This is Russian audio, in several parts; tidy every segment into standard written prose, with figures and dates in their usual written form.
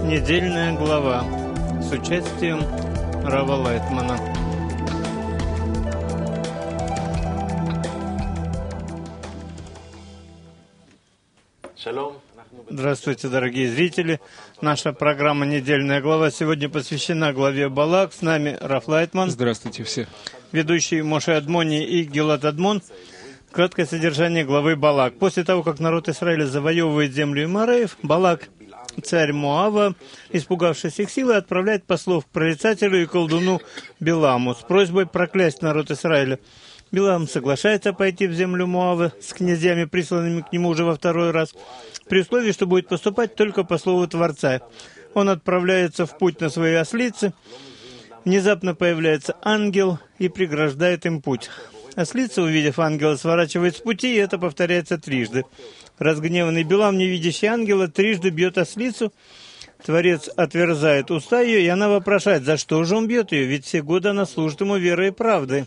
Недельная глава с участием Рава Лайтмана. Здравствуйте, дорогие зрители. Наша программа «Недельная глава» сегодня посвящена главе Балак. С нами Рав Лайтман. Здравствуйте все. Ведущий Моше Адмони и Гилат Адмон. Краткое содержание главы Балак. После того, как народ Израиля завоевывает землю Имареев, Балак, царь Моава, испугавшись их силы, отправляет послов к прорицателю и колдуну Биламу с просьбой проклясть народ Израиля. Билам соглашается пойти в землю Моава с князьями, присланными к нему уже во второй раз, при условии, что будет поступать только по слову Творца. Он отправляется в путь на своей ослице. Внезапно появляется ангел и преграждает им путь. Ослица, увидев ангела, сворачивает с пути, и это повторяется трижды. Разгневанный Билам, не видящий ангела, трижды бьет ослицу. Творец отверзает уста ее, и она вопрошает, за что же он бьет ее, ведь все годы она служит ему верой и правдой.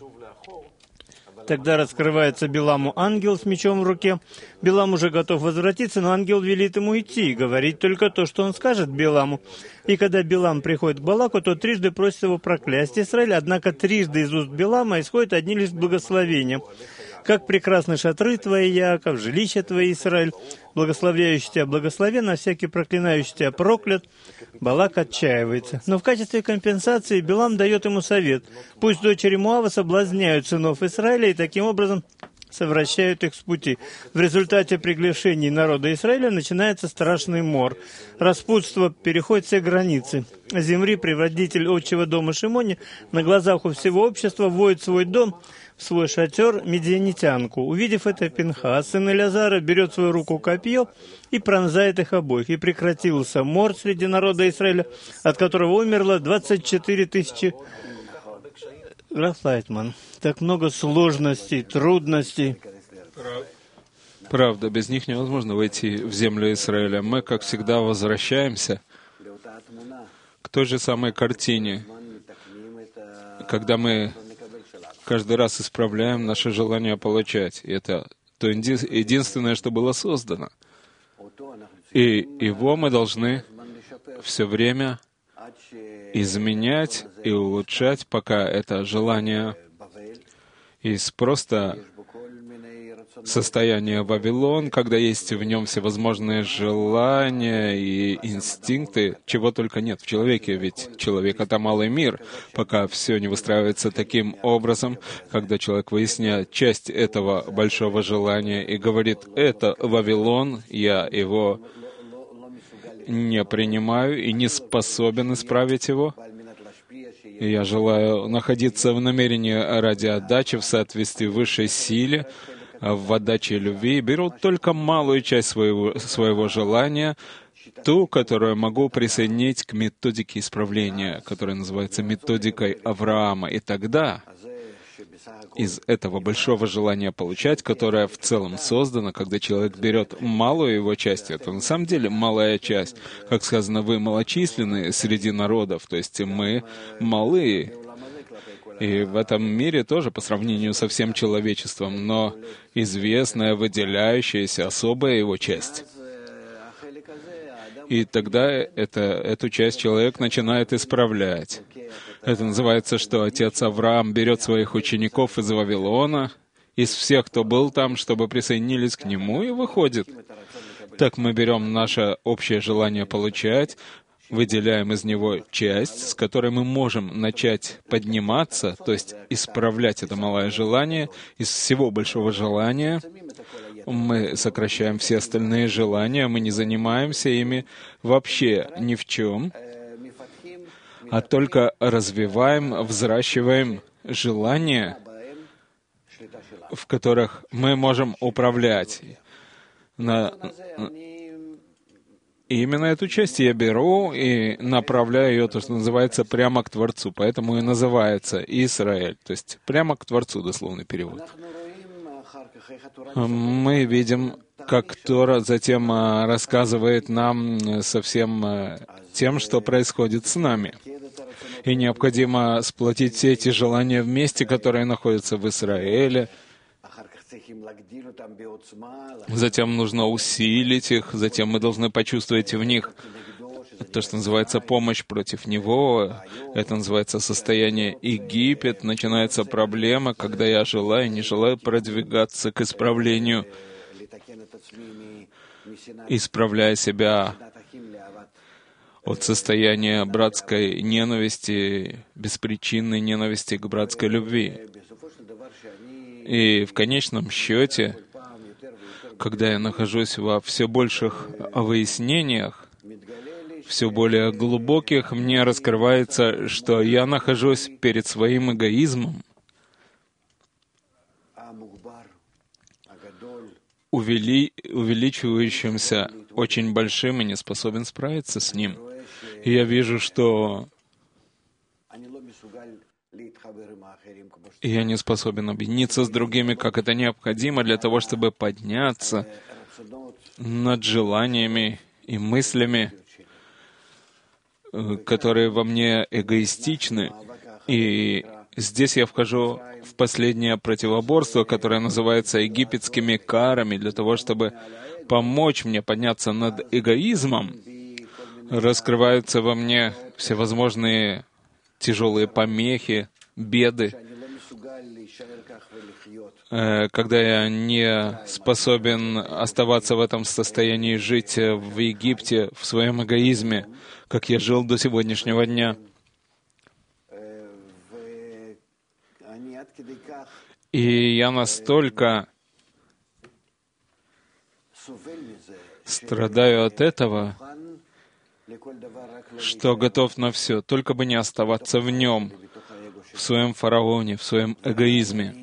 Тогда раскрывается Биламу ангел с мечом в руке. Билам уже готов возвратиться, но ангел велит ему идти и говорить только то, что он скажет Биламу. И когда Билам приходит к Балаку, то трижды просит его проклясть Израиль, однако трижды из уст Билама исходят одни лишь благословения. «Как прекрасны шатры твои, Яаков, жилища твои, Израиль, благословляющий тебя благословен, а всякий проклинающий тебя проклят». Балак отчаивается. Но в качестве компенсации Билам дает ему совет. Пусть дочери Моава соблазняют сынов Израиля и таким образом совращают их с пути. В результате приглашений народа Израиля начинается страшный мор. Распутство переходит все границы. Зимри, предводитель отчего дома Шимони, на глазах у всего общества вводит в свой дом, в свой шатер, медианитянку. Увидев это, Пинхас, сын Элязара, берет в свою руку копье и пронзает их обоих. И прекратился мор среди народа Израиля, от которого умерло 24 тысячи. Рав Лайтман, так много сложностей, трудностей. Правда, без них невозможно войти в землю Израиля. Мы, как всегда, возвращаемся к той же самой картине, когда мы каждый раз исправляем наше желание получать. И это то единственное, что было создано. И его мы должны все время изменять и улучшать, пока это желание из просто состояния Вавилон, когда есть в нем всевозможные желания и инстинкты, чего только нет в человеке, ведь человек — это малый мир, пока все не выстраивается таким образом, когда человек выясняет часть этого большого желания и говорит: «Это Вавилон, я его не принимаю и не способен исправить его». И я желаю находиться в намерении ради отдачи в соответствии высшей силе, в отдаче любви, и беру только малую часть своего желания, ту, которую могу присоединить к методике исправления, которая называется методикой Авраама. И тогда из этого большого желания получать, которое в целом создано, когда человек берет малую его часть, это на самом деле малая часть. Как сказано, вы малочисленны среди народов, то есть мы малые. И в этом мире тоже по сравнению со всем человечеством, но известная, выделяющаяся особая его часть. И тогда эту часть человек начинает исправлять. Это называется, что отец Авраам берет своих учеников из Вавилона, из всех, кто был там, чтобы присоединились к нему, и выходит. Так мы берем наше общее желание получать, выделяем из него часть, с которой мы можем начать подниматься, то есть исправлять это малое желание. Из всего большого желания мы сокращаем все остальные желания, мы не занимаемся ими вообще ни в чем, а только развиваем, взращиваем желания, в которых мы можем управлять. И именно эту часть я беру и направляю ее, то, что называется, прямо к Творцу. Поэтому и называется Израиль, то есть прямо к Творцу, дословный перевод. Мы видим, как Тора затем рассказывает нам со всем тем, что происходит с нами. И необходимо сплотить все эти желания вместе, которые находятся в Израиле. Затем нужно усилить их, затем мы должны почувствовать в них то, что называется помощь против него, это называется состояние Египет, начинается проблема, когда я желаю, не желаю продвигаться к исправлению, исправляя себя от состояния братской ненависти, беспричинной ненависти к братской любви. И в конечном счете, когда я нахожусь во все больших выяснениях, все более глубоких, мне раскрывается, что я нахожусь перед своим эгоизмом, увеличивающимся, очень большим, и не способен справиться с ним. И я вижу, что я не способен объединиться с другими, как это необходимо для того, чтобы подняться над желаниями и мыслями, которые во мне эгоистичны. И здесь я вхожу в последнее противоборство, которое называется египетскими карами, для того, чтобы помочь мне подняться над эгоизмом. Раскрываются во мне всевозможные тяжелые помехи, беды, когда я не способен оставаться в этом состоянии, жить в Египте, в своем эгоизме, как я жил до сегодняшнего дня. И я настолько страдаю от этого, что готов на все, только бы не оставаться в нем, в своем фараоне, в своем эгоизме.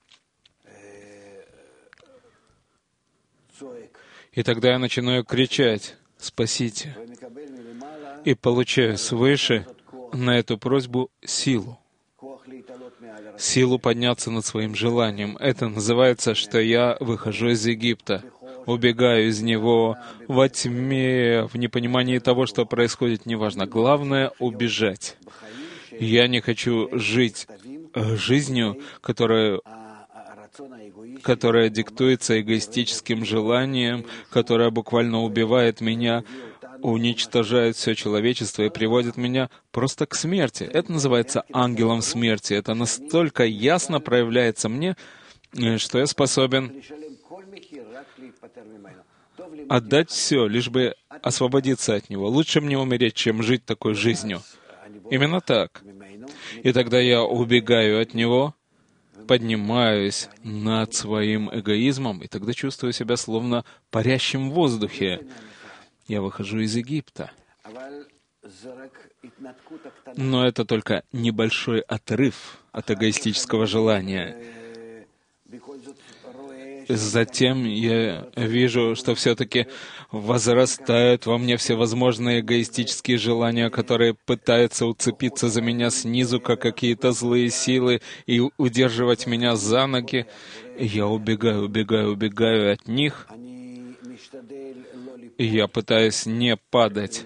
И тогда я начинаю кричать: «Спасите!» И получаю свыше на эту просьбу силу. Силу подняться над своим желанием. Это называется, что я выхожу из Египта, убегаю из него во тьме, в непонимании того, что происходит, неважно. Главное — убежать. Я не хочу жить жизнью, которая диктуется эгоистическим желанием, которая буквально убивает меня, уничтожает все человечество и приводит меня просто к смерти. Это называется ангелом смерти. Это настолько ясно проявляется мне, что я способен отдать все, лишь бы освободиться от него. Лучше мне умереть, чем жить такой жизнью. Именно так. И тогда я убегаю от него, поднимаюсь над своим эгоизмом, и тогда чувствую себя словно парящим в воздухе. Я выхожу из Египта. Но это только небольшой отрыв от эгоистического желания. Затем я вижу, что все-таки возрастают во мне всевозможные эгоистические желания, которые пытаются уцепиться за меня снизу, как какие-то злые силы, и удерживать меня за ноги. И я убегаю от них. И я пытаюсь не падать,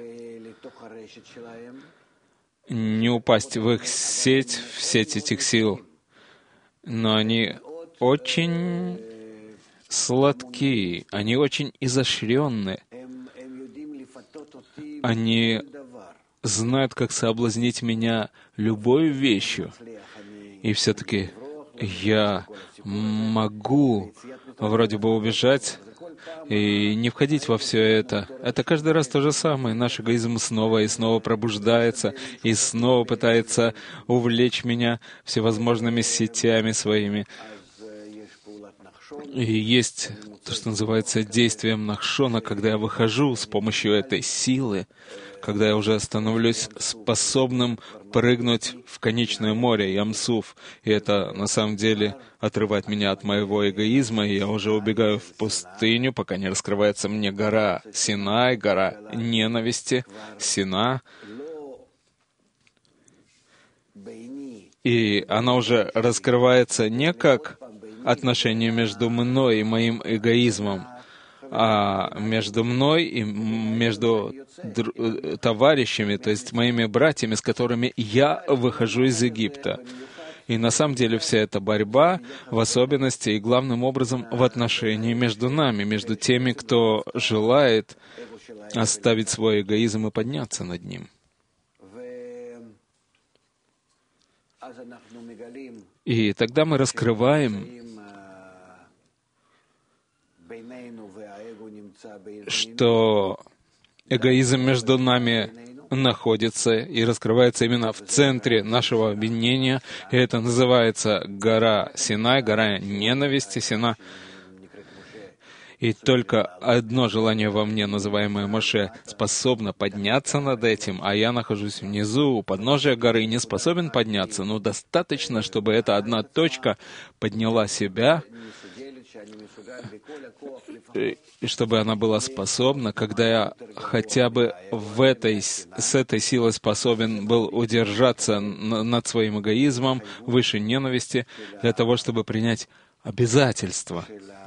не упасть в их сеть, в сеть этих сил. Но они очень сладкие, они очень изощренные. Они знают, как соблазнить меня любой вещью. И все-таки я могу вроде бы убежать и не входить во все это. Это каждый раз то же самое. Наш эгоизм снова и снова пробуждается и снова пытается увлечь меня всевозможными сетями своими. И есть то, что называется действием Нахшона, когда я выхожу с помощью этой силы, когда я уже становлюсь способным прыгнуть в конечное море, Ямсуф. И это, на самом деле, отрывает меня от моего эгоизма, и я уже убегаю в пустыню, пока не раскрывается мне гора Синай, гора ненависти, Сина. И она уже раскрывается не как отношение между мной и моим эгоизмом, а между мной и между товарищами, то есть моими братьями, с которыми я выхожу из Египта. И на самом деле вся эта борьба, в особенности и главным образом в отношении между нами, между теми, кто желает оставить свой эгоизм и подняться над ним. И тогда мы раскрываем, что эгоизм между нами находится и раскрывается именно в центре нашего объединения. И это называется гора Синай, гора ненависти Сина. И только одно желание во мне, называемое Моше, способно подняться над этим, а я нахожусь внизу, у подножия горы, не способен подняться, но достаточно, чтобы эта одна точка подняла себя, и чтобы она была способна, когда я хотя бы с этой силой способен был удержаться над своим эгоизмом, выше ненависти, для того, чтобы принять обязательства,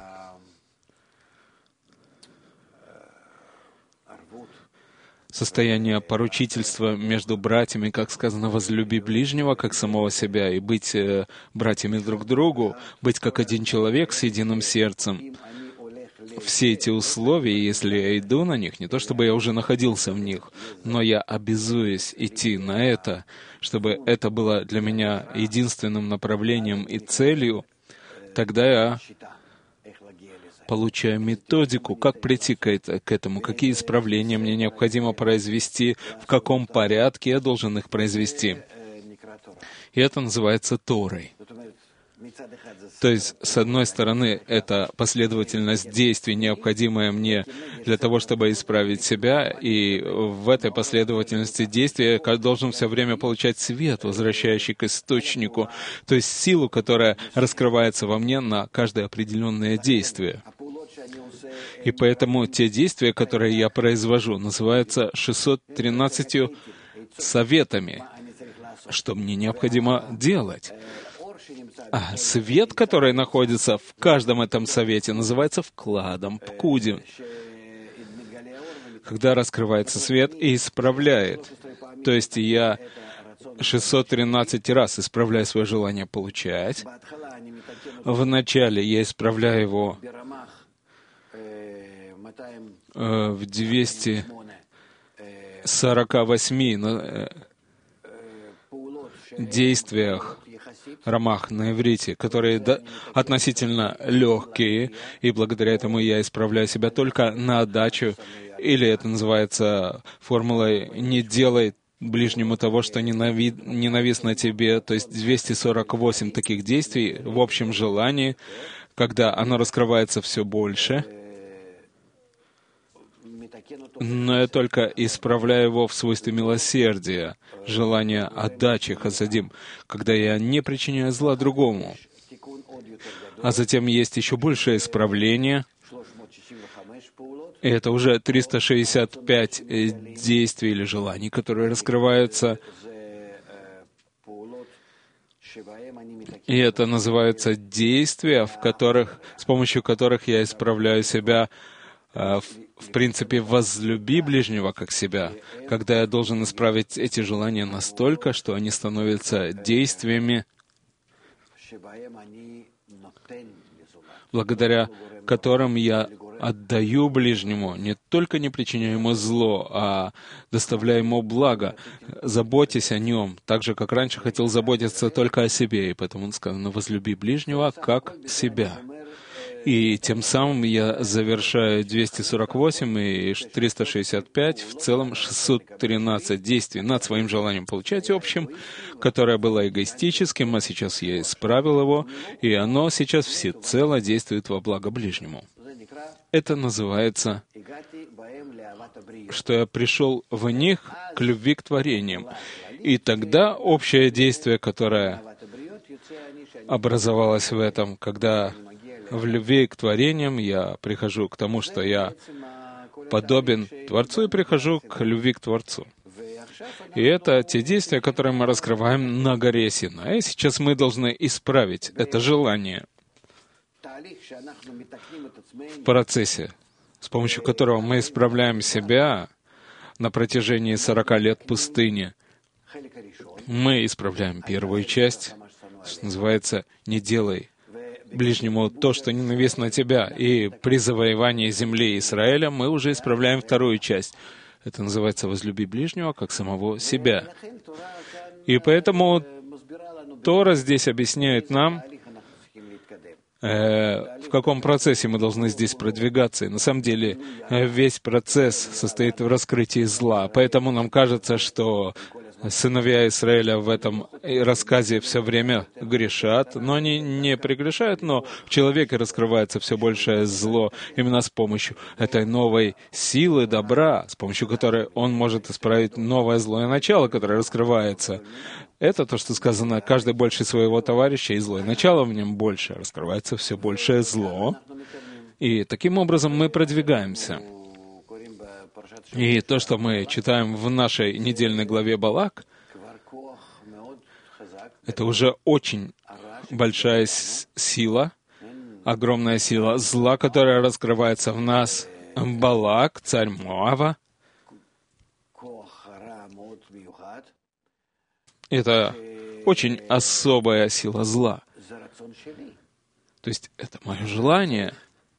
состояние поручительства между братьями, как сказано, возлюби ближнего, как самого себя, и быть братьями друг другу, быть как один человек с единым сердцем. Все эти условия, если я иду на них, не то чтобы я уже находился в них, но я обязуюсь идти на это, чтобы это было для меня единственным направлением и целью, тогда я получаю методику, как прийти к этому, какие исправления мне необходимо произвести, в каком порядке я должен их произвести. И это называется Торой. То есть, с одной стороны, это последовательность действий, необходимая мне для того, чтобы исправить себя, и в этой последовательности действий я должен все время получать свет, возвращающий к источнику, то есть силу, которая раскрывается во мне на каждое определенное действие. И поэтому те действия, которые я произвожу, называются 613 советами, что мне необходимо делать. А свет, который находится в каждом этом совете, называется вкладом, пкудим. Когда раскрывается свет и исправляет. То есть я 613 раз исправляю свое желание получать. Вначале я исправляю его в 248 действиях, рамах на иврите, которые относительно легкие, и благодаря этому я исправляю себя только на отдачу, или это называется формулой «не делай ближнему того, что ненавистно тебе», то есть 248 таких действий в общем желании, когда оно раскрывается все больше, но я только исправляю его в свойстве милосердия, желания отдачи, хасадим, когда я не причиняю зла другому. А затем есть еще большее исправление, и это уже 365 действий или желаний, которые раскрываются. И это называется действия, с помощью которых я исправляю себя, в принципе, возлюби ближнего как себя, когда я должен исправить эти желания настолько, что они становятся действиями, благодаря которым я отдаю ближнему, не только не причиняю ему зло, а доставляю ему благо, заботясь о нем, так же, как раньше хотел заботиться только о себе, и поэтому он сказано, возлюби ближнего как себя. И тем самым я завершаю 248 и 365, в целом 613 действий над своим желанием получать общим, которое было эгоистическим, а сейчас я исправил его, и оно сейчас всецело действует во благо ближнему. Это называется, что я пришел в них к любви к творениям. И тогда общее действие, которое образовалось в этом, когда в любви к творениям я прихожу к тому, что я подобен Творцу, и прихожу к любви к Творцу. И это те действия, которые мы раскрываем на горе Синай. И сейчас мы должны исправить это желание в процессе, с помощью которого мы исправляем себя на протяжении 40 лет пустыни. Мы исправляем первую часть, что называется «не делай ближнему то, что ненавистно тебя. И при завоевании земли Израиля мы уже исправляем вторую часть. Это называется «возлюби ближнего, как самого себя». И поэтому Тора здесь объясняет нам, в каком процессе мы должны здесь продвигаться. И на самом деле весь процесс состоит в раскрытии зла. Поэтому нам кажется, что сыновья Израиля в этом рассказе все время грешат, но они не прегрешают, но в человеке раскрывается все большее зло именно с помощью этой новой силы добра, с помощью которой он может исправить новое злое начало, которое раскрывается. Это то, что сказано, каждый больше своего товарища, и злое начало в нем больше, раскрывается все большее зло. И таким образом мы продвигаемся. И то, что мы читаем в нашей недельной главе Балак, это уже очень большая сила, огромная сила зла, которая раскрывается в нас. Балак, царь Моава, это очень особая сила зла. То есть это мое желание.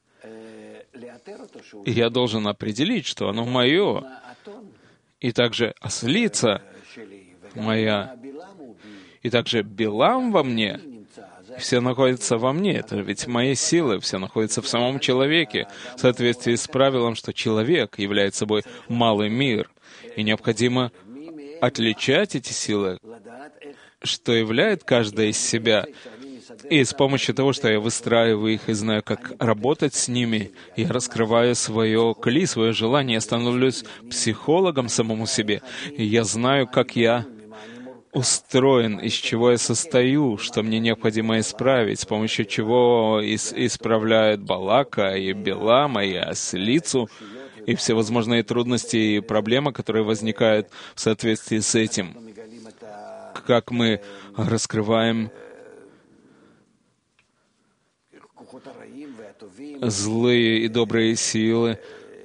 И я должен определить, что оно мое. И также ослица моя. И также Билам во мне. Все находится во мне. Это ведь мои силы, все находятся в самом человеке. В соответствии с правилом, что человек является собой малый мир. И необходимо отличать эти силы, что являет каждая из себя. И с помощью того, что я выстраиваю их и знаю, как работать с ними, я раскрываю свое кли, свое желание, я становлюсь психологом самому себе. И я знаю, как я устроен, из чего я состою, что мне необходимо исправить, с помощью чего исправляют Балака и Билама и ослицу, и всевозможные трудности и проблемы, которые возникают в соответствии с этим. Как мы раскрываем злые и добрые силы.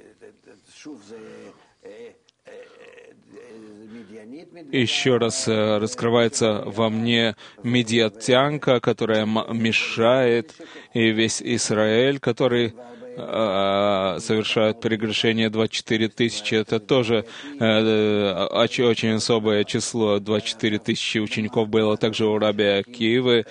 Еще раз раскрывается во мне медиатянка, которая мешает, и весь Израиль, который совершают прегрешение 24 тысячи. Это тоже очень особое число. 24 тысячи учеников было также у раби Акивы.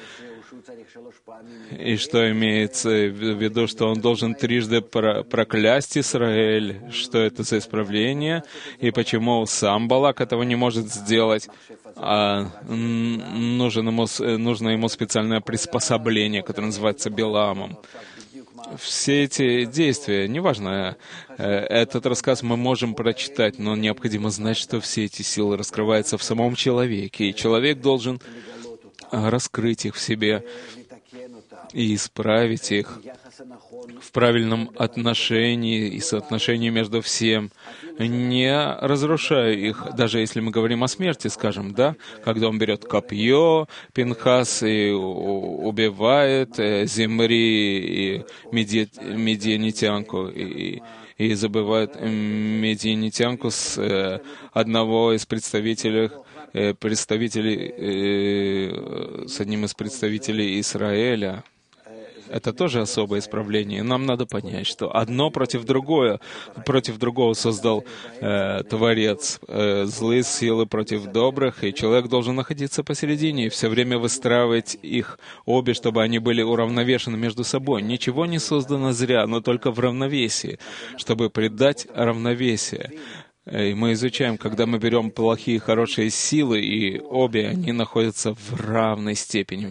И что имеется в виду, что он должен трижды проклясть Израиль, что это за исправление, и почему сам Балак этого не может сделать, а нужно ему специальное приспособление, которое называется Биламом. Все эти действия, неважно, этот рассказ мы можем прочитать, но необходимо знать, что все эти силы раскрываются в самом человеке, и человек должен раскрыть их в себе и исправить их в правильном отношении и соотношении между всем, не разрушая их, даже если мы говорим о смерти, скажем, да, когда он берет копье, Пинхас, и убивает Зимри и медианитянку, и забывает медианитянку с одного из представителей с одним из представителей Израиля. Это тоже особое исправление. Нам надо понять, что одно против другого создал Творец. Злые силы против добрых, и человек должен находиться посередине и все время выстраивать их обе, чтобы они были уравновешены между собой. Ничего не создано зря, но только в равновесии, чтобы придать равновесие. И мы изучаем, когда мы берем плохие и хорошие силы, и обе они находятся в равной степени.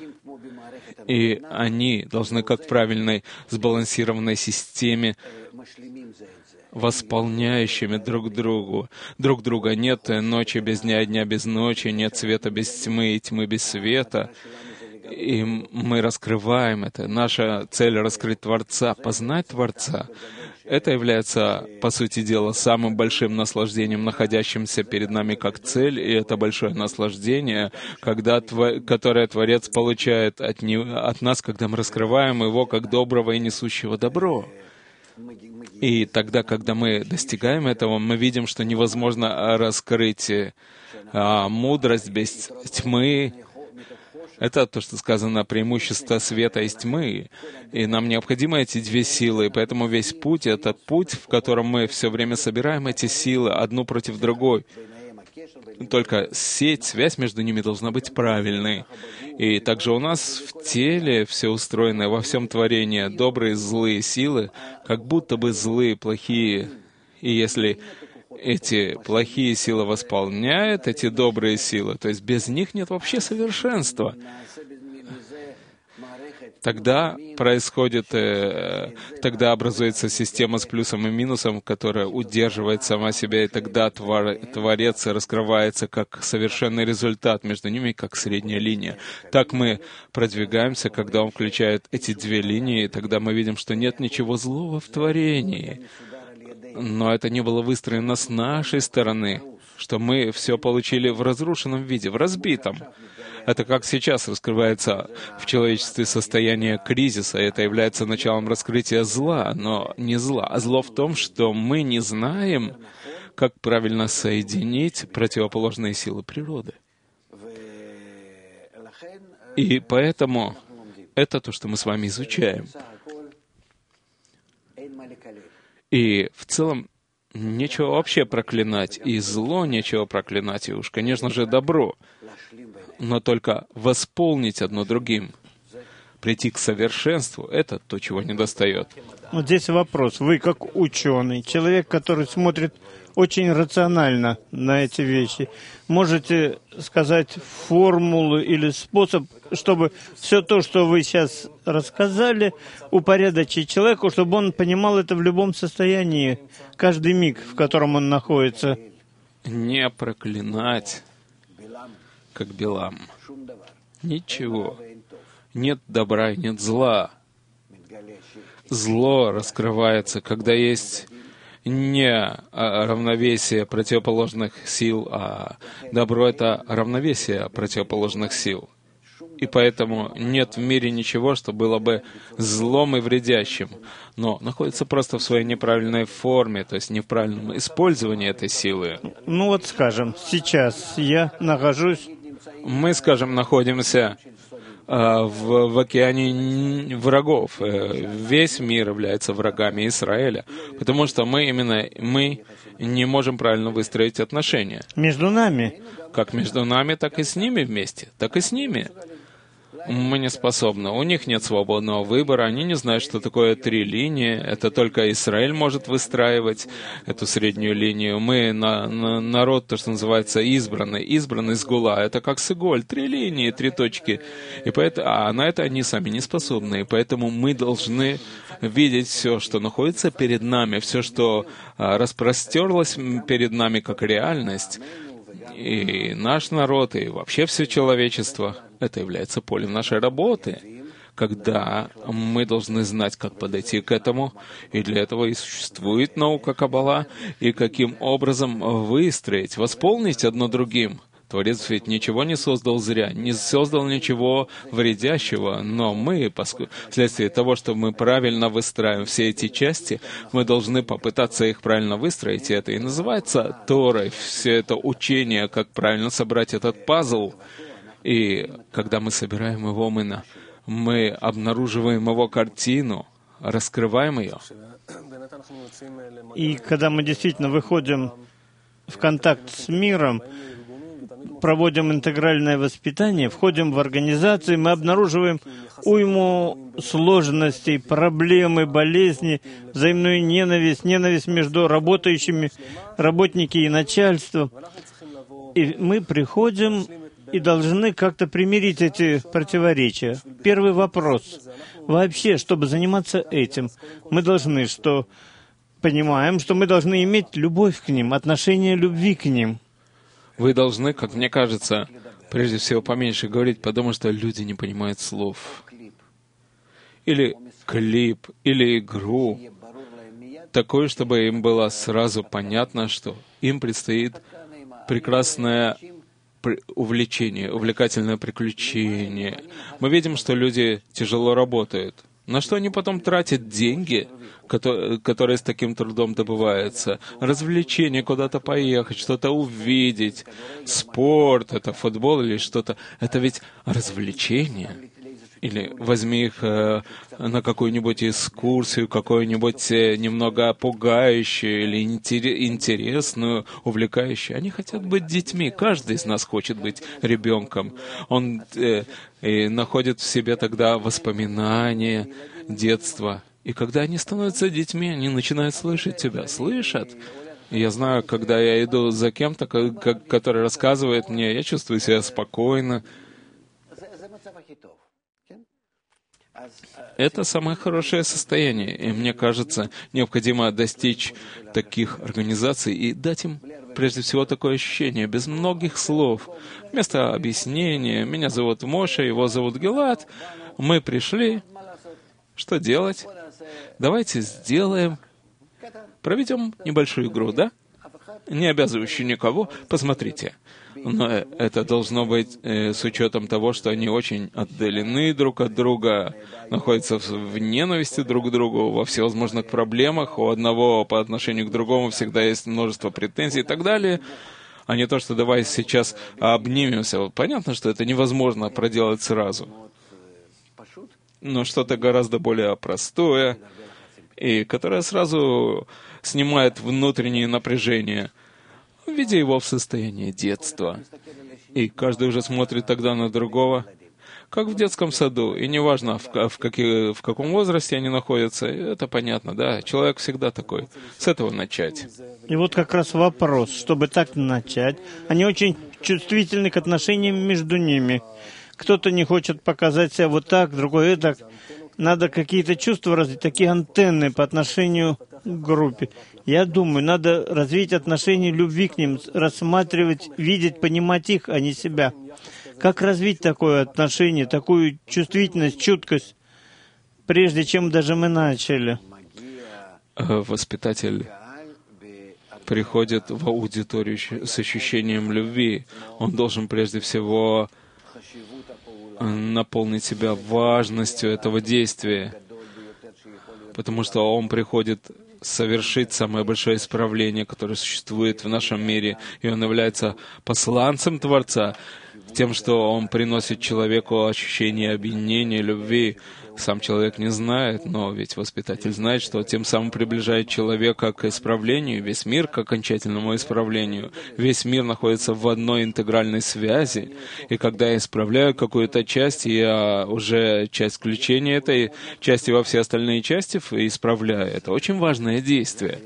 И они должны, как в правильной сбалансированной системе, восполняющими друг друга. Нет ночи без дня, дня без ночи, нет света без тьмы и тьмы без света. И мы раскрываем это. Наша цель — раскрыть Творца, познать Творца. Это является, по сути дела, самым большим наслаждением, находящимся перед нами как цель, и это большое наслаждение, которое Творец получает от нас, когда мы раскрываем Его как доброго и несущего добро. И тогда, когда мы достигаем этого, мы видим, что невозможно раскрыть мудрость без тьмы, Это то, что сказано, преимущество света есть тьмы. И нам необходимы эти две силы. И поэтому весь путь — это путь, в котором мы все время собираем эти силы одну против другой. Только сеть, связь между ними должна быть правильной. И также у нас в теле все устроено, во всем творении, добрые, злые силы, как будто бы злые, плохие. И если эти плохие силы восполняют эти добрые силы, то есть без них нет вообще совершенства, тогда тогда образуется система с плюсом и минусом, которая удерживает сама себя, и тогда Творец раскрывается как совершенный результат, между ними как средняя линия. Так мы продвигаемся, когда Он включает эти две линии, и тогда мы видим, что нет ничего злого в творении. Но это не было выстроено с нашей стороны, что мы все получили в разрушенном виде, в разбитом. Это как сейчас раскрывается в человечестве состояние кризиса, и это является началом раскрытия зла, но не зла, а зло в том, что мы не знаем, как правильно соединить противоположные силы природы. И поэтому это то, что мы с вами изучаем. И в целом нечего вообще проклинать, и зло нечего проклинать, и уж, конечно же, добро. Но только восполнить одно другим, прийти к совершенству — это то, чего недостает. Вот здесь вопрос. Вы, как ученый, человек, который смотрит очень рационально на эти вещи, можете сказать формулу или способ, чтобы все то, что вы сейчас рассказали, упорядочить человеку, чтобы он понимал это в любом состоянии, каждый миг, в котором он находится? Не проклинать, как Билам. Ничего. Нет добра и нет зла. Зло раскрывается, когда есть не равновесие противоположных сил, а добро — это равновесие противоположных сил. И поэтому нет в мире ничего, что было бы злом и вредящим, но находится просто в своей неправильной форме, то есть неправильном использовании этой силы. Ну вот, скажем, сейчас я нахожусь... Мы, скажем, находимся в океане врагов. Весь мир является врагами Израиля, потому что мы не можем правильно выстроить отношения. Между нами? Как между нами, так и с ними вместе, так и с ними. Мы не способны. У них нет свободного выбора, они не знают, что такое три линии. Это только Израиль может выстраивать эту среднюю линию. Мы народ, то, что называется, избранный сгула. Это как сыголь, 3 линии, 3 точки. А на это они сами не способны. И поэтому мы должны видеть все, что находится перед нами, все, что распростерлось перед нами как реальность. И наш народ, и вообще все человечество — это является полем нашей работы, когда мы должны знать, как подойти к этому, и для этого и существует наука Каббала, и каким образом выстроить, восполнить одно другим. Творец ведь ничего не создал зря, не создал ничего вредящего, но мы, вследствие того, что мы правильно выстраиваем все эти части, мы должны попытаться их правильно выстроить, и это и называется Торой, все это учение, как правильно собрать этот пазл. И когда мы собираем его, мы обнаруживаем его картину, раскрываем ее. И когда мы действительно выходим в контакт с миром, проводим интегральное воспитание, входим в организации, мы обнаруживаем уйму сложностей, проблемы, болезни, взаимную ненависть между работающими, работники и начальством. И мы приходим и должны как-то примирить эти противоречия. Первый вопрос. Вообще, чтобы заниматься этим, мы должны понимаем, что мы должны иметь любовь к ним, отношение любви к ним. Вы должны, как мне кажется, прежде всего поменьше говорить, потому что люди не понимают слов. Или клип, или игру. Такое, чтобы им было сразу понятно, что им предстоит прекрасное увлечение, увлекательное приключение. Мы видим, что люди тяжело работают. На что они потом тратят деньги, которые с таким трудом добываются? Развлечения, куда-то поехать, что-то увидеть, спорт, это футбол или что-то. Это ведь развлечение. Или возьми их на какую-нибудь экскурсию, какую-нибудь немного пугающую или интересную, увлекающую. Они хотят быть детьми. Каждый из нас хочет быть ребенком. Он и находит в себе тогда воспоминания детства. И когда они становятся детьми, они начинают слышать тебя. Слышат. И я знаю, когда я иду за кем-то, который рассказывает мне, я чувствую себя спокойно. Это самое хорошее состояние, и мне кажется, необходимо достичь таких организаций и дать им, прежде всего, такое ощущение, без многих слов. Вместо объяснения, меня зовут Моше, его зовут Гилад, мы пришли, что делать? Давайте проведем небольшую игру, да? Не обязывающую никого, посмотрите. Но это должно быть с учетом того, что они очень отдалены друг от друга, находятся в ненависти друг к другу, во всевозможных проблемах, у одного по отношению к другому всегда есть множество претензий и так далее, а не то, что давай сейчас обнимемся. Вот понятно, что это невозможно проделать сразу. Но что-то гораздо более простое, и которое сразу снимает внутреннее напряжение, введя его в состояние детства. И каждый уже смотрит тогда на другого, как в детском саду. И неважно, в каком возрасте они находятся, это понятно, да? Человек всегда такой. С этого начать. И вот как раз вопрос, чтобы так начать. Они очень чувствительны к отношениям между ними. Кто-то не хочет показать себя вот так, другой так. Надо какие-то чувства развить, такие антенны по отношению к группе. Я думаю, надо развить отношение любви к ним, рассматривать, видеть, понимать их, а не себя. Как развить такое отношение, такую чувствительность, чуткость, прежде чем даже мы начали? Воспитатель приходит в аудиторию с ощущением любви. Он должен прежде всего наполнить себя важностью этого действия, потому что он приходит совершить самое большое исправление, которое существует в нашем мире, и он является посланцем Творца, тем, что он приносит человеку ощущение объединения, любви. Сам человек не знает, но ведь воспитатель знает, что тем самым приближает человека к исправлению, весь мир к окончательному исправлению. Весь мир находится в одной интегральной связи, и когда я исправляю какую-то часть, я уже часть включения этой части во все остальные части исправляю. Это очень важное действие.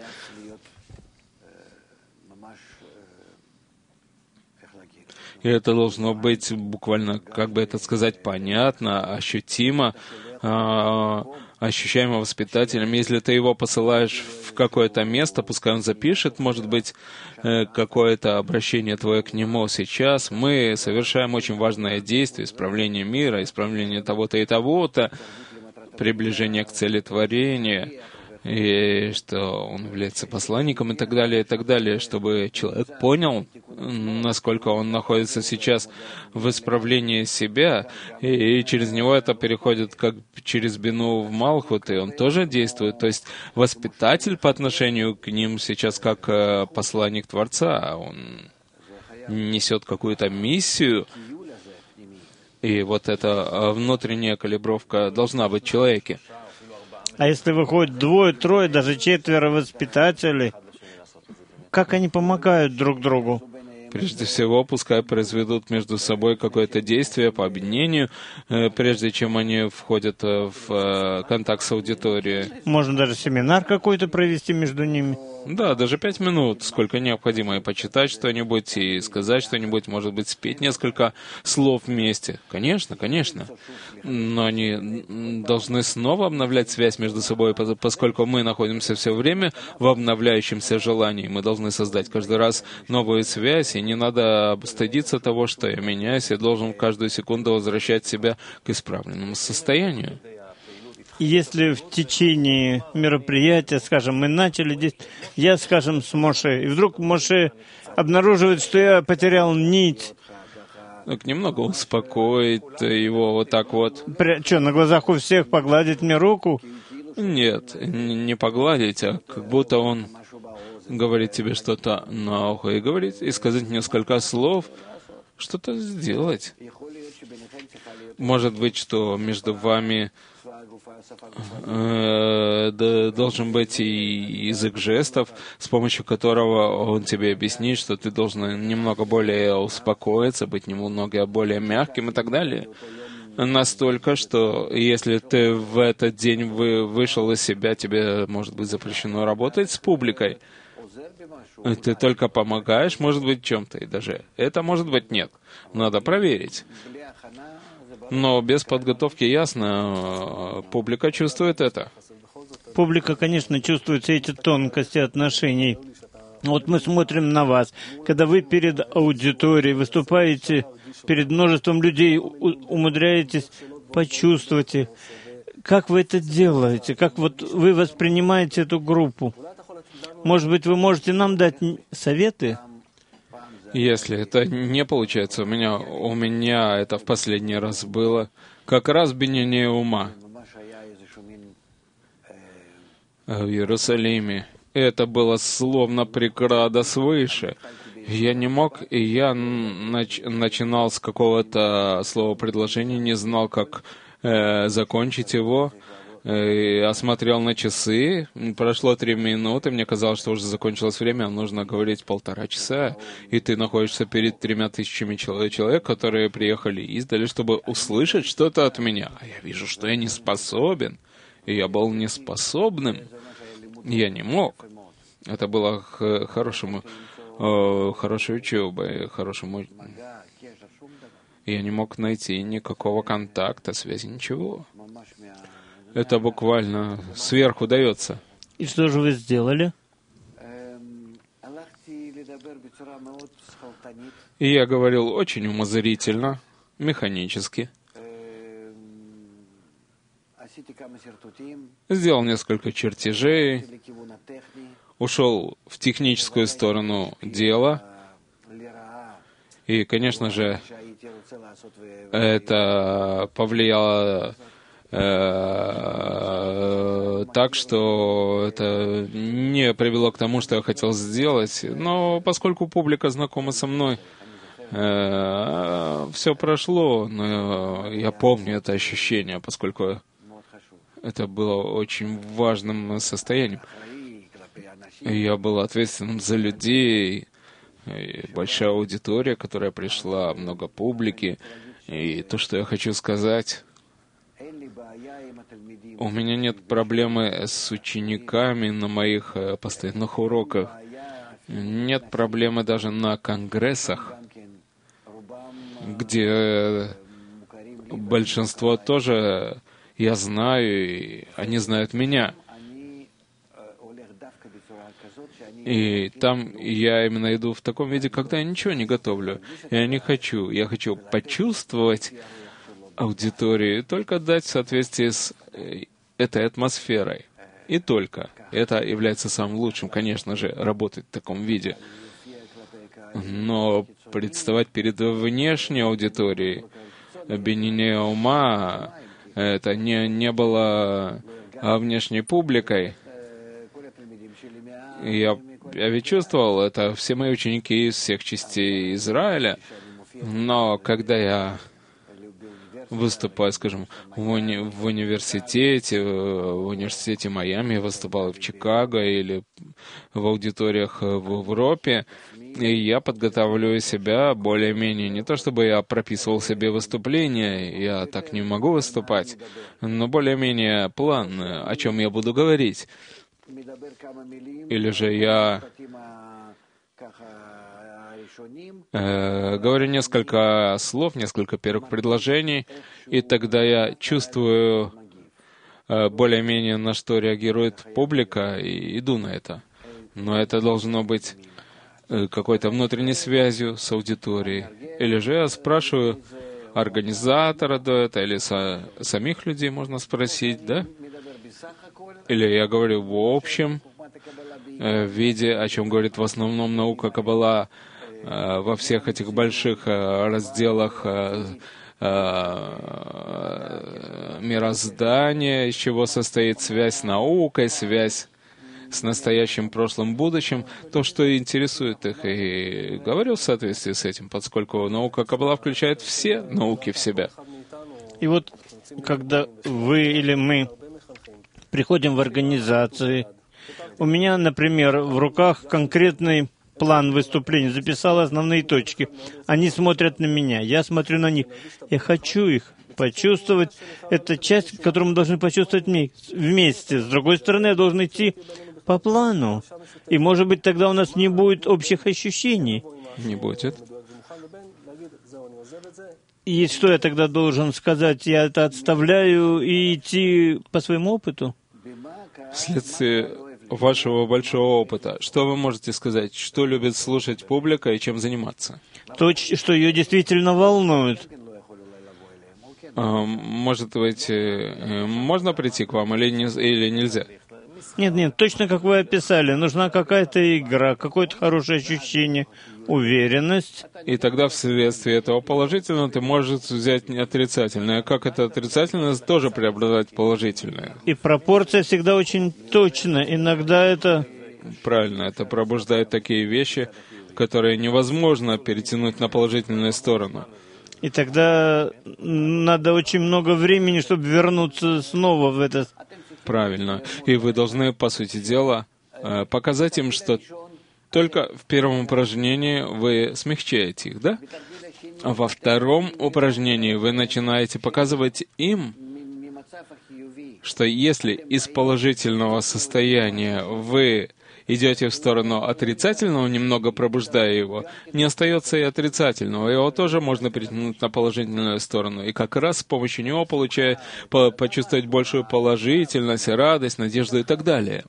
И это должно быть буквально, как бы это сказать, понятно, ощутимо, ощущаемо воспитателем. Если ты его посылаешь в какое-то место, пускай он запишет, может быть, какое-то обращение твое к нему сейчас. Мы совершаем очень важное действие, исправление мира, исправление того-то и того-то, приближение к цели творения, и что он является посланником и так далее, чтобы человек понял, насколько он находится сейчас в исправлении себя, и через него это переходит как через бину в Малхут, и он тоже действует. То есть воспитатель по отношению к ним сейчас как посланник Творца, он несет какую-то миссию, и вот эта внутренняя калибровка должна быть в человеке. А если выходит 2, 3, даже 4 воспитателей, как они помогают друг другу? Прежде всего, пускай произведут между собой какое-то действие по объединению, прежде чем они входят в контакт с аудиторией. Можно даже семинар какой-то провести между ними. Да, даже 5 минут, сколько необходимо, и почитать что-нибудь, и сказать что-нибудь, может быть, спеть несколько слов вместе. Конечно, конечно. Но они должны снова обновлять связь между собой, поскольку мы находимся все время в обновляющемся желании. Мы должны создать каждый раз новую связь, и не надо стыдиться того, что я меняюсь, и должен каждую секунду возвращать себя к исправленному состоянию. Если в течение мероприятия, скажем, мы начали здесь, я, скажем, с Моше, и вдруг Моше обнаруживает, что я потерял нить, Так немного успокоить его вот так вот. Что, на глазах у всех погладить мне руку? Нет, не погладить, а как будто он говорит тебе что-то на ухо и говорит, и сказать несколько слов, что-то сделать. Может быть, что между вами должен быть и язык жестов, с помощью которого он тебе объяснит, что ты должен немного более успокоиться, быть немного более мягким и так далее. Настолько, что если ты в этот день вышел из себя, тебе может быть запрещено работать с публикой. Ты только помогаешь, может быть, чем-то, и даже это может быть нет. Надо проверить. Но без подготовки, ясно, публика чувствует это. Публика, конечно, чувствует все эти тонкости отношений. Вот мы смотрим на вас. Когда вы перед аудиторией выступаете, перед множеством людей умудряетесь почувствовать их. Как вы это делаете? Как вот вы воспринимаете эту группу? Может быть, вы можете нам дать советы? Если это не получается, у меня это в последний раз было как раз бинение ума в Иерусалиме. Это было словно преграда свыше. Я не мог, и я начинал с какого-то слова предложения, не знал, как закончить его. Я смотрел на часы, прошло 3 минуты, мне казалось, что уже закончилось время, нужно говорить 1,5 часа, и ты находишься перед 3000 человек, которые приехали издали, чтобы услышать что-то от меня. А я вижу, что я не способен, и я был неспособным. Я не мог. Это было хорошей учебой, Я не мог найти никакого контакта, связи, ничего. Это буквально сверху дается. И что же вы сделали? И я говорил очень умозрительно, механически. Сделал несколько чертежей, ушел в техническую сторону дела. И, конечно же, это повлияло так, что это не привело к тому, что я хотел сделать. Но поскольку публика знакома со мной, все прошло, но я помню это ощущение, поскольку это было очень важным состоянием. Я был ответственным за людей, и большая аудитория, которая пришла, много публики. И то, что я хочу сказать, у меня нет проблемы с учениками на моих постоянных уроках. Нет проблемы даже на конгрессах, где большинство тоже я знаю, и они знают меня. И там я именно иду в таком виде, когда я ничего не готовлю. Я не хочу. Я хочу почувствовать аудиторию, только дать в соответствии с этой атмосферой. И только. Это является самым лучшим, конечно же, работать в таком виде. Но представать перед внешней аудиторией, объединение ума, это не было внешней публикой. Я ведь чувствовал, это все мои ученики из всех частей Израиля, но когда я выступаю, скажем, в университете Майами, выступал в Чикаго или в аудиториях в Европе, и я подготавливаю себя более-менее. Не то чтобы я прописывал себе выступления, я так не могу выступать, но более-менее план, о чем я буду говорить. Или же я говорю несколько слов, несколько первых предложений, и тогда я чувствую более-менее, на что реагирует публика, и иду на это. Но это должно быть какой-то внутренней связью с аудиторией. Или же я спрашиваю организатора до этого, или самих людей можно спросить, да? Или я говорю в общем виде, о чем говорит в основном наука Каббала, во всех этих больших разделах мироздания, из чего состоит связь с наукой, связь с настоящим, прошлым, будущим, то, что интересует их. И говорю в соответствии с этим, поскольку наука Каббала включает все науки в себя. И вот, когда вы или мы приходим в организации, у меня, например, в руках конкретный план выступления, записал основные точки. Они смотрят на меня, я смотрю на них. Я хочу их почувствовать. Это часть, которую мы должны почувствовать вместе. С другой стороны, я должен идти по плану. И, может быть, тогда у нас не будет общих ощущений. Не будет. И что я тогда должен сказать? Я это отставляю и идти по своему опыту? Вследствие вашего большого опыта, что вы можете сказать? Что любит слушать публика и чем заниматься? То, что ее действительно волнует. Может быть, можно прийти к вам или нельзя? Нет, точно как вы описали. Нужна какая-то игра, какое-то хорошее ощущение, уверенность. И тогда вследствие этого положительного ты можешь взять отрицательное. Как это отрицательное тоже преобразовать в положительное? И пропорция всегда очень точна. Иногда это... Правильно, это пробуждает такие вещи, которые невозможно перетянуть на положительную сторону. И тогда надо очень много времени, чтобы вернуться снова в это. Правильно. И вы должны, по сути дела, показать им, что только в первом упражнении вы смягчаете их, да? А во втором упражнении вы начинаете показывать им, что если из положительного состояния вы идете в сторону отрицательного, немного пробуждая его, не остается и отрицательного. Его тоже можно перетянуть на положительную сторону. И как раз с помощью него почувствовать большую положительность, радость, надежду и так далее.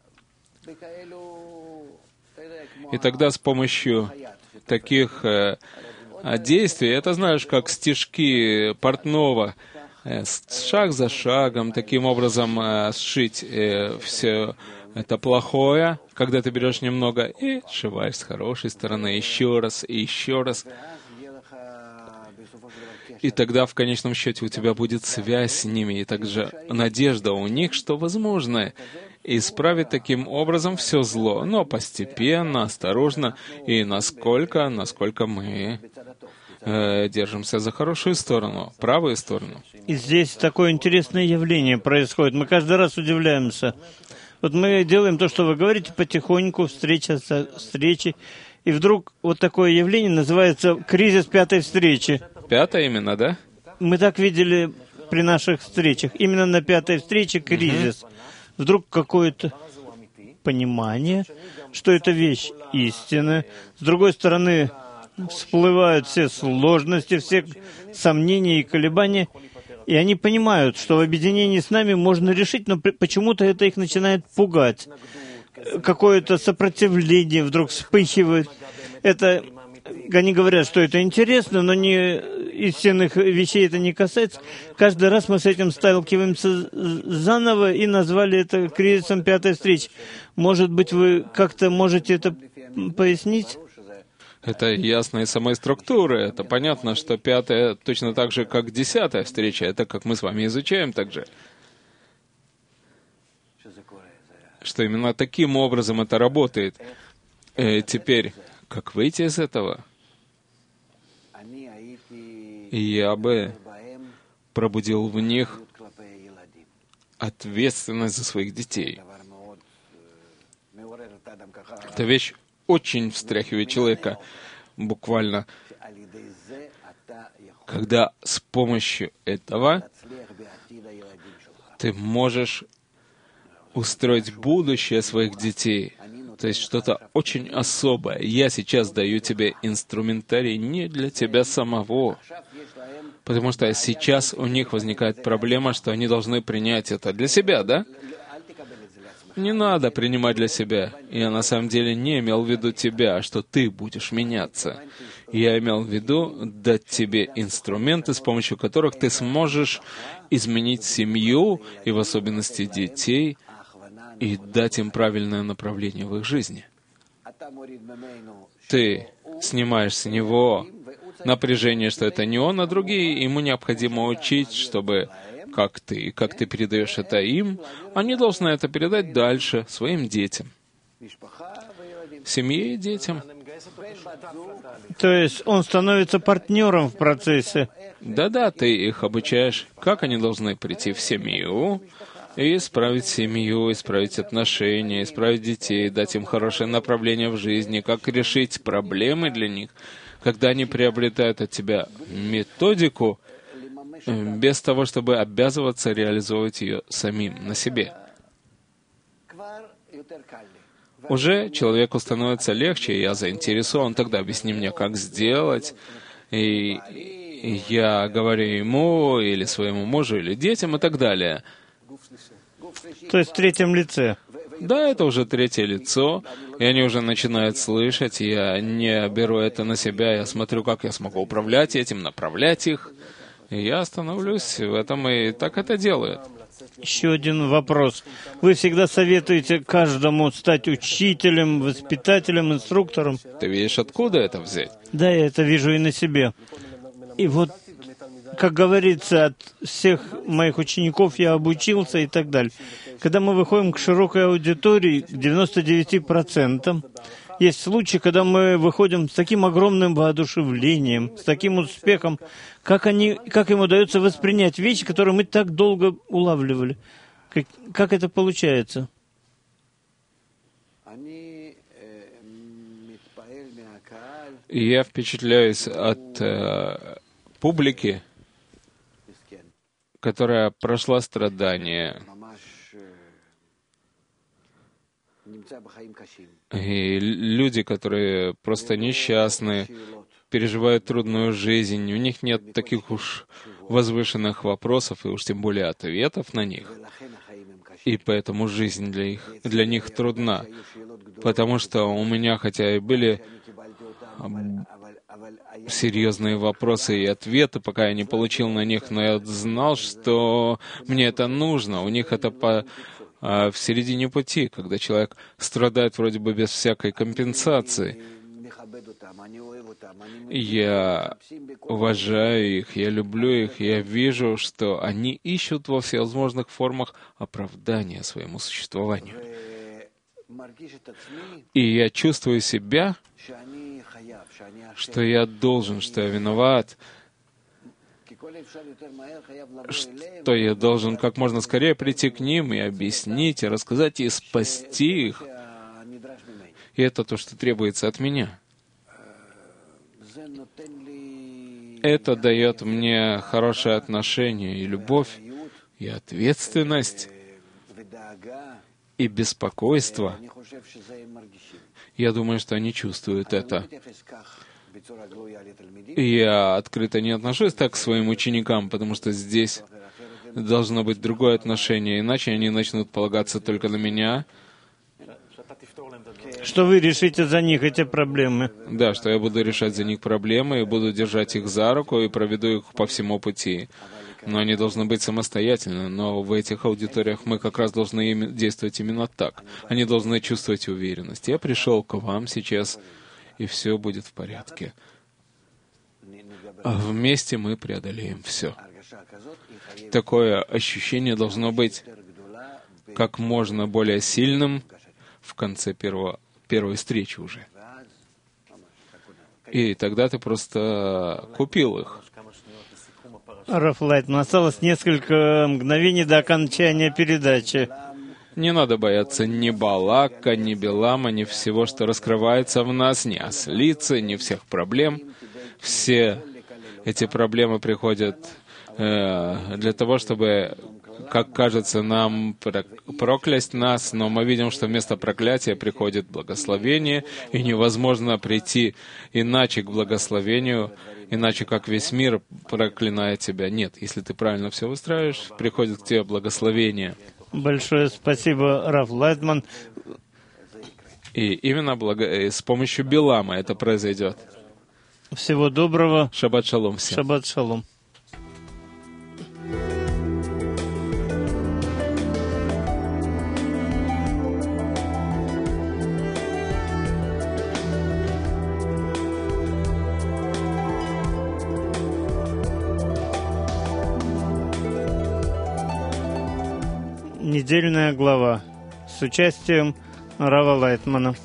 И тогда с помощью таких действий, это знаешь, как стишки портного, шаг за шагом, таким образом сшить все это плохое, когда ты берешь немного и сшиваешь с хорошей стороны еще раз и еще раз. И тогда в конечном счете у тебя будет связь с ними, и также надежда у них, что возможно исправить таким образом все зло, но постепенно, осторожно, и насколько мы держимся за хорошую сторону, правую сторону. И здесь такое интересное явление происходит. Мы каждый раз удивляемся. Вот мы делаем то, что вы говорите, потихоньку, встреча за встречей, и вдруг вот такое явление называется кризис пятой встречи. Пятая именно, да? Мы так видели при наших встречах. Именно на пятой встрече кризис. Вдруг какое-то понимание, что это вещь истины. С другой стороны, всплывают все сложности, все сомнения и колебания. И они понимают, что в объединении с нами можно решить, но почему-то это их начинает пугать. Какое-то сопротивление вдруг вспыхивает. Это, они говорят, что это интересно, но не истинных вещей это не касается. Каждый раз мы с этим сталкиваемся заново и назвали это кризисом пятой встречи. Может быть, вы как-то можете это пояснить? Это ясно из самой структуры. Это понятно, что пятая точно так же, как 10-я встреча. Это как мы с вами изучаем также. Что именно таким образом это работает. Теперь, как выйти из этого? Я бы пробудил в них ответственность за своих детей. Это вещь очень встряхивает человека, буквально, когда с помощью этого ты можешь устроить будущее своих детей. То есть что-то очень особое. Я сейчас даю тебе инструментарий не для тебя самого, потому что сейчас у них возникает проблема, что они должны принять это для себя, да? Не надо принимать для себя. Я на самом деле не имел в виду тебя, что ты будешь меняться. Я имел в виду дать тебе инструменты, с помощью которых ты сможешь изменить семью, и в особенности детей, и дать им правильное направление в их жизни. ты снимаешь с него напряжение, что это не он, а другие. Ему необходимо учить, чтобы как ты передаешь это им, они должны это передать дальше своим детям, семье и детям. То есть он становится партнером в процессе. Да-да, ты их обучаешь, как они должны прийти в семью и исправить семью, исправить отношения, исправить детей, дать им хорошее направление в жизни, как решить проблемы для них, когда они приобретают от тебя методику, без того, чтобы обязываться реализовывать ее самим на себе. Уже человеку становится легче, я заинтересован, тогда объясни мне, как сделать. И я говорю ему, или своему мужу, или детям, и так далее. То есть в третьем лице. Да, это уже третье лицо, и они уже начинают слышать, я не беру это на себя, я смотрю, как я смогу управлять этим, направлять их. И я остановлюсь в этом, и так это делают. Еще один вопрос. Вы всегда советуете каждому стать учителем, воспитателем, инструктором? Ты видишь, откуда это взять? Да, я это вижу и на себе. И вот, как говорится, от всех моих учеников я обучился и так далее. Когда мы выходим к широкой аудитории, к 99%, есть случаи, когда мы выходим с таким огромным воодушевлением, с таким успехом, как им удается воспринять вещи, которые мы так долго улавливали. Как это получается? Я впечатляюсь от публики, которая прошла страдания, и люди, которые просто несчастны, переживают трудную жизнь, у них нет таких уж возвышенных вопросов, и уж тем более ответов на них. И поэтому жизнь для них трудна. Потому что у меня, хотя и были серьезные вопросы и ответы, пока я не получил на них, но я знал, что мне это нужно. У них это в середине пути, когда человек страдает вроде бы без всякой компенсации. Я уважаю их, я люблю их, я вижу, что они ищут во всевозможных формах оправдания своему существованию. И я чувствую себя, что я должен, что я виноват, что я должен как можно скорее прийти к ним и объяснить, и рассказать, и спасти их. И это то, что требуется от меня. Это дает мне хорошее отношение и любовь, и ответственность, и беспокойство. Я думаю, что они чувствуют это. И я открыто не отношусь так к своим ученикам, потому что здесь должно быть другое отношение, иначе они начнут полагаться только на меня. Что вы решите за них эти проблемы? Да, что я буду решать за них проблемы, и буду держать их за руку, и проведу их по всему пути. Но они должны быть самостоятельны. Но в этих аудиториях мы как раз должны действовать именно так. Они должны чувствовать уверенность. Я пришел к вам сейчас, и все будет в порядке. А вместе мы преодолеем все. Такое ощущение должно быть как можно более сильным в конце первой встречи уже. И тогда ты просто купил их. Рав Лайтман, осталось несколько мгновений до окончания передачи. Не надо бояться ни Балака, ни Билама, ни всего, что раскрывается в нас, ни ослицы, ни всех проблем. Все эти проблемы приходят для того, чтобы, как кажется, нам проклясть нас, но мы видим, что вместо проклятия приходит благословение, и невозможно прийти иначе к благословению, иначе как весь мир проклинает тебя. Нет, если ты правильно все выстраиваешь, приходит к тебе благословение. Большое спасибо, Рав Лайтман. И именно с помощью Билама это произойдет. Всего доброго. Шаббат шалом всем. Шаббат шалом. недельная глава с участием Рава Лайтмана.